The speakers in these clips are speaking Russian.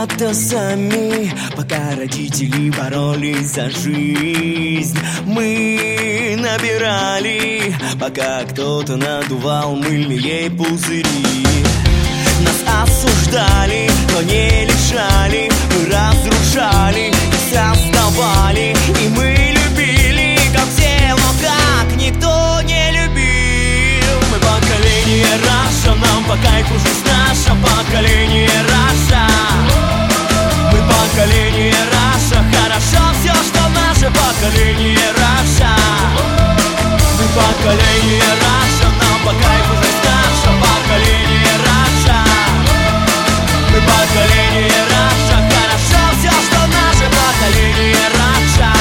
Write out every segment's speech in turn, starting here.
когда-то сами, пока родители боролись за жизнь, мы набирали, пока кто-то надувал мыльные пузыри. Нас осуждали, но не лишали, мы разрушали и создавали, и мы любили, как все, но как никто не любил. Мы поколение Раша, нам по кайфу жизнь наша, поколение Раша. Мы поколение Раша, хорошо все, что наше поколение Раша. Мы поколение Раша, нам по кайфу жизнь наша, поколение Раша. Мы поколение Раша, хорошо все, что наше поколение Раша.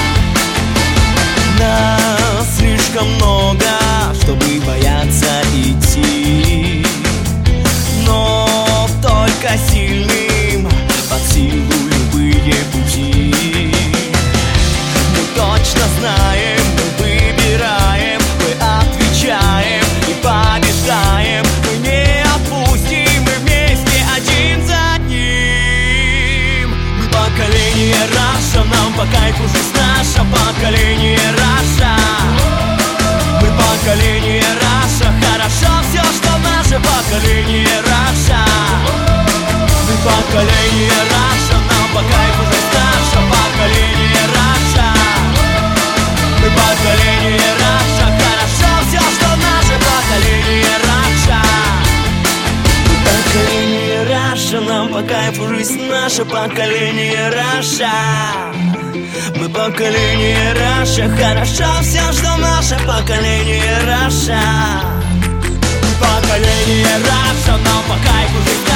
Нас слишком много, чтобы бояться идти, но только сильным под силу любые пути. Мы точно знаем, мы выбираем, мы отвечаем и побеждаем. Мы не опустим, мы вместе один за одним. Мы поколение Раша, нам по кайфу жизнь наша, поколение Раша. Мы поколение Раша, хорошо все, что наше поколение Раша. Мы поколение Раша, нам по кайфу жизнь наша, поколение Раша. Мы поколение Раша, хорошо все, что наше поколение Раша. Мы поколение Раша, нам по кайфу жизнь наша, поколение Раша. Мы поколение Раша, хорошо все, что наше поколение Раша. Мы поколение Раша, нам по кайфу жизнь